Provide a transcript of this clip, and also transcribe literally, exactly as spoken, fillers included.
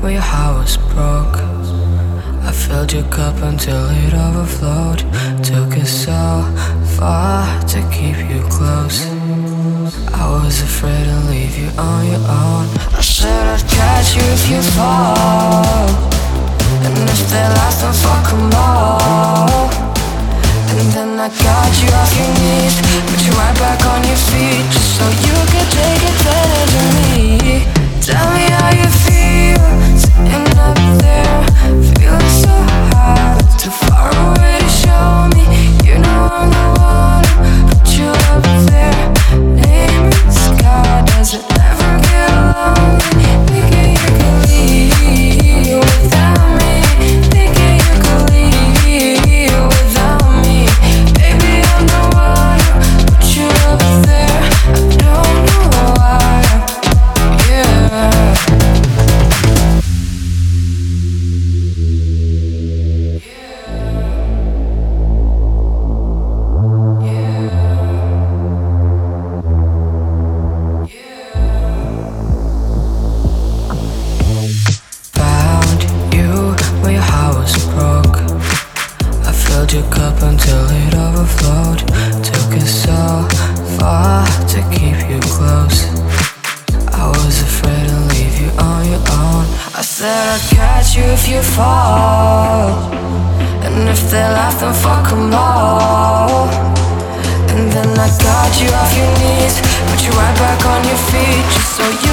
where your heart was broke. I filled your cup until it overflowed. Took it so far to keep you close. I was afraid to leave you on your own. I said I'd catch you if you fall, and if they last, then fuck 'em all. And then I got you off your knees, put you right back on your feet, just so you could take advantage of me. Tell me how you feel, sitting up there, feeling so high, too far away to show me. You know I'm the one who put you up there, name in the sky. Does it ever get lonely? Thinking you could leave without me, thinking you could leave without me. Baby, I'm the one who put you up there. I don't know why, yeah. Your cup until it overflowed. Took it so far to keep you close. I was afraid to leave you on your own. I said I'd catch you if you fall, and if they laugh, then fuck 'em all. And then I got you off your knees, put you right back on your feet, just so you